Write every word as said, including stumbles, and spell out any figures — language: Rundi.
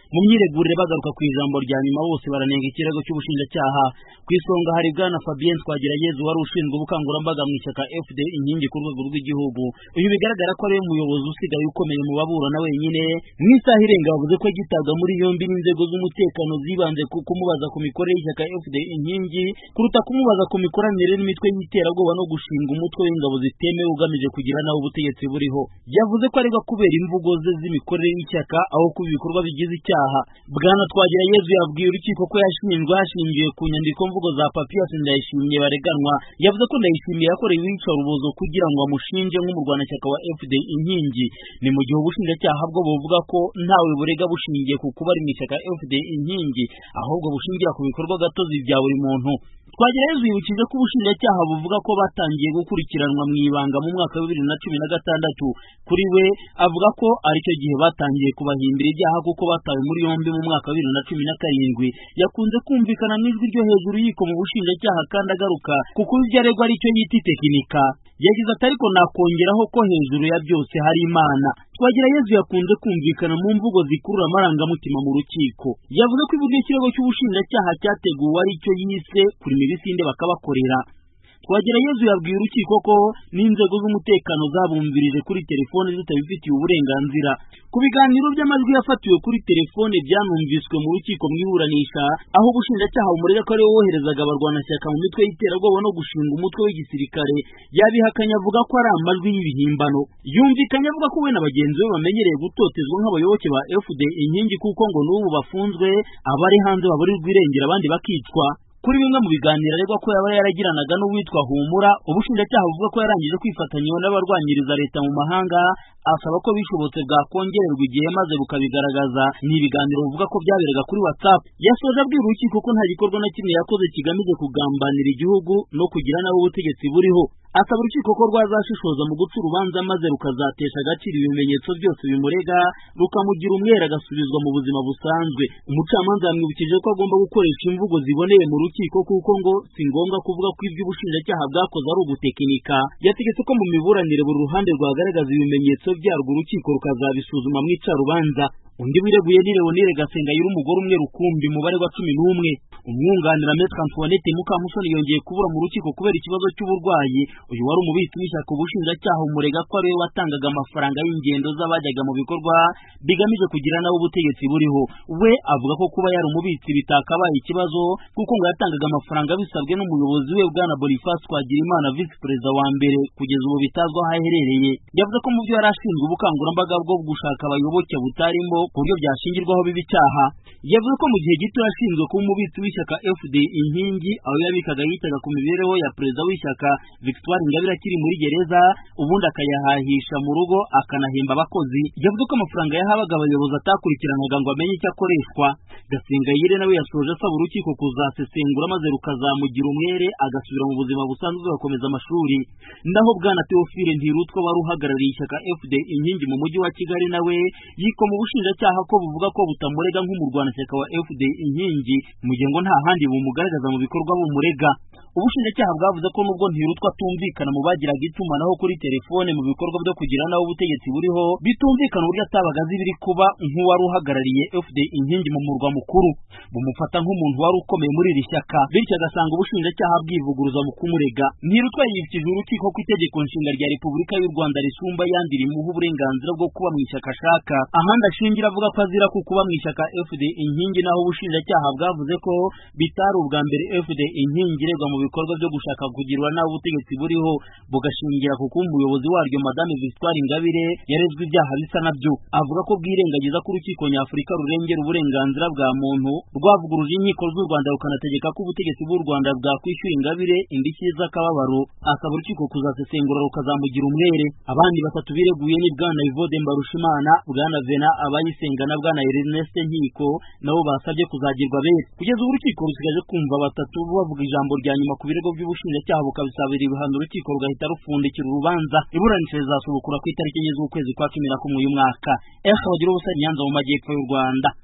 mu myiregurire bagaruka ku ijambo rya nyuma bose baranenga ikirego cy'ubushinjacyaha. Ku isonga hari bwana Fabien Twagirayezu wari ushinzwe ubukangurambaga mu ishyaka F D inkingi ku rwego rw'igihugu. Uyu bigaragara ko ari umuyobozi usigaye ukomeye mu baburana wenyine. Mu isaha irenga bavuze ko gitabwa muri yombi n'inzego z'umutekano zibanze ku kumubaza ku mikorere y'ishyaka F D inkingi kuruta kumubaza ku mikoranire n'imitwe y'iterabwoba no gushinga umutwe w'ingabo zitemewe ugamije kugira naho ubutegetsi buriho. Yavuze ko aregwa kubera imvugo ze z'imikorere y'ishyaka aho kuba ibikorwa bigize icyaha. Bwana Twagirayezu yabwiye urukiko ko yashinjwe hashingiwe ku nyandiko mvugo za Papias Ndayishimiye bareganwa. Yavuze ko Ndayishimiye yakorewe iyicarubozo kugira ngo amushinje nk'umurwanashyaka wa F D inkingi. Ni mu gihe ubushinjacyaha bwo buvuga ko ntawe burega bushingiye ku kuba ari mu ishyaka F D inkingi ahubwo bushingira ku bikorwa gatozi bya buri muntu. Twagirayezu yibukije ko ubushinjacyaha buvuga ko batangiye gukurikiranwa mu ibanga mu mwaka wa bibiri na cumi na gatandatu. Kuri we avuga ko aricyo gihe batangiye kubahimbira ibyaha kuko batawe muri yombi mu mwaka wa bibiri na cumi na karindwi. Yakunze kumvikana n'ijwi ryo hejuru yiko mu bushinjacyaha kandi agaruka kuko ibyo aregwa aricyo yita tekinika. Yagize ati ariko nakongeraho ko hejuru ya byose hari Imana. Twagirayezu yakunze kumvikana mu mvugo zikurura amarangamutima mu rukiko. Yavuze ko ivuga ikirego cy'ubushinjacyaha cyateguwe aricyo yise kurima ibisinde bakabakorera. Twagirayezu yabwiye urukiko ko n'inzego z'umutekano zabumvirije kuri telefone zitabifitiye uburenganzira. Ku biganiro by'amajwi yafatiwe kuri telefone byanumviswe mu rukiko mu iburanisha aho ubushinjacyaha bumurega ko ari we woherezaga abarwanashyaka mu mitwe y'iterabwoba no gushinga umutwe w'igisirikare, yabihakanye avuga ko ari amajwi y'ibihimbano. Yumvikanye avuga ko we na bagenzi be bamenyereye gutotezwa nk'abayoboke ba F D inkingi kuko ngo n'ubu bafunzwe abari hanze baburirwa irengero abandi bakicwa. Kuri bimwe mu biganiro aregwa ko yaba yaragiranaga n'uwitwa Humura, ubushinjacyaha buvuga ko yarangije kwifatanya n'abarwanyiriza leta mu mahanga, asaba ko bishobotse bwakongererwa igihe maze bukabigaragaza. Ni ibiganiro buvuga ko byaberaga kuri WhatsApp. Yasoje abwira urukiko ko nta gikorwa na kimwe yakoze kigamije kugambanira igihugu no kugira nabo ubutegetsi buriho. Asaba urukiko ko rwazashishoza mu guca urubanza maze rukazatesha agaciro ibimenyetso byose bimurega rukamugira umwere agasubizwa mu buzima busanzwe. Umucamanza yamwibukije ko agomba gukoresha imvugo ziboneye mu rukiko kuko ngo si ngombwa kuvuga ko ibyo ubushinjacyaha bwakoze ari ugutekinika. Yategetse ko mu miburanire buri ruhande rwagaragaza ibimenyetso byarwo urukiko rukazabisuzuma mu icarubanza. Undi wireguye ni Leonire Gasengayire umugore umwe rukumbi mu baregwa cumi n'umwe. Umwunganira Maître Antoinette Mukamusoni yongeye kubura mu rukiko kubera ikibazo cy'uburwayi. Uyu wari umubitsi w'ishyaka ubushinjacyaha umurega ko ari we watangaga amafaranga y'ingendo z'abajyaga mu bikorwa bigamije kugira nabo ubutegetsi buriho. We avuga ko kuba yari umubitsi bitakabaye ikibazo kuko ngo yatangaga amafaranga bisabwe n'umuyobozi we bwana Boniface Twagirimana vice perezida wa mbere kugeza ubu bitazwa aho aherereye. Yavuze ko mu byo yari ashinzwe ubukangurambaga bwo gushaka abayoboke butarimo ku buryo byashingirwaho bibi icyaha. Yavuze ko mu gihe gito yashinzwe kuba umubitsi w'ishyaka F D inkingi aho yabikaga yitaga ku mibereho ya perezida w'ishyaka Victoire Ingabire akiri muri gereza, ubundi akayahahisha mu rugo akanahemba abakozi. Yavuze ko amafaranga yahabaga abayobozi atakurikiranaga ngo amenye icyo akoreshwa. Gasengayire nawe yasoje asaba urukiko kuzasesengura maze rukazamugira umwere agasubira mu buzima busanzwe agakomeza amashuri. Naho bwana Theophile Ntirutwa wari uhagarariye ishyaka F D inkingi mu mujyi wa Kigali nawe yiko mu bushinjacyaha ko buvuga ko butamurega nk'umurwanashyaka wa F D inkingi mu gihe ngo nta handi bumugaragaza mu bikorwa bumurega. Ubushinjacyaha bwavuze ko nubwo Ntirutwa atumvikana mu bagiraga itumanaho kuri telefone mu bikorwa byo kugira naho ubutegetsi buriho, bitumvikana uburyo atabaga azi ibiri kuba nk'uwari uhagarariye F D inkingi mu murwa mukuru. Bumufata nk'umuntu wari ukomeye muri iri shyaka, bityo agasanga ubushinjacyaha bwivuguruza mu kumurega. Ntirutwa yibukije urukiko ko itegeko nshinga rya Repubulika y'u Rwanda risumba yandi rimuha uburenganzira bwo kuba mu ishyaka ashaka. Ahandi ashingira avuga ko azira ku kuba mu ishyaka F D inkingi, naho ubushinjacyaha bwavuze ko bitari ubwa mbere F D inkingi iregwa mu bikorwa byo gushaka kugirwa naho ubutegetsi buriho, bugashingira ku kuba umuyobozi waryo Madame Victoire Ingabire yarezwe ibyaha bisa nabyo. Avuga ko bwirengagiza ko urukiko nyafurika rurengera uburenganzira bwa muntu rwavuguruje inkiko z'u Rwanda rukanategeka ko ubutegetsi bw'u Rwanda bwakwishyura Ingabire indishyi z'akababaro. Asaba urukiko kuzasesengura rukazamugira umwere. Abandi batatu bireguye ni bwana Evode Mbarushimana, bwana Vena Abayisenga na bwana Ernest Nkiko, nabo basabye kuzagirwa bere. Kugeza ubu urukiko rusigaje kumva batatu bavuga ijambo rya nyuma ku birego by'ubushinjacyaha bukabisabira ibihano, urukiko rugahita rufundikira urubanza. Iburanisha rizasubukura ku itariki enye z'ukwezi kwa cumi na kumwe uyu mwaka. Eka bagira ubusa Nyanza mu majyepfo y'u Rwanda.